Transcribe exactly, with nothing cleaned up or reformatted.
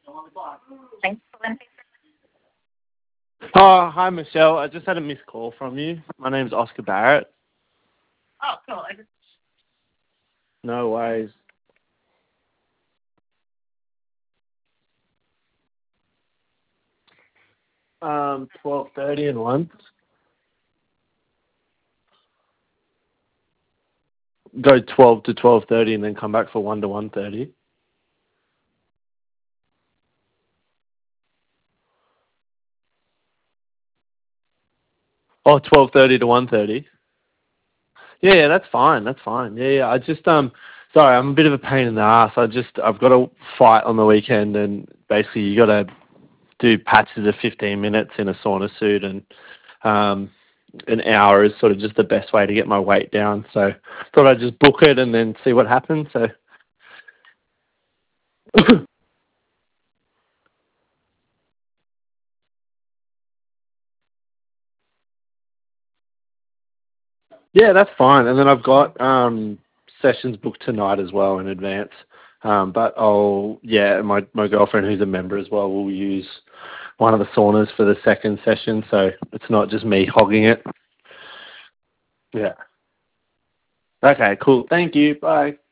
Thanks. Oh, hi Michelle. I just had a missed call from you. My name's Oscar Barrett. Oh, cool. I just No worries. Um, twelve thirty and one. Go twelve to twelve thirty and then come back for one to one thirty. Oh, twelve thirty to one thirty. Yeah, yeah, that's fine. That's fine. Yeah, yeah. I just um, sorry, I'm a bit of a pain in the ass. I just I've got a fight on the weekend, and basically you got to do patches of fifteen minutes in a sauna suit, and um, an hour is sort of just the best way to get my weight down. So thought I'd just book it and then see what happens. So yeah, that's fine. And then I've got um, sessions booked tonight as well in advance. Um, but I'll yeah, my my girlfriend who's a member as well will use one of the saunas for the second session, so it's not just me hogging it. Yeah. Okay, cool. Thank you. Bye.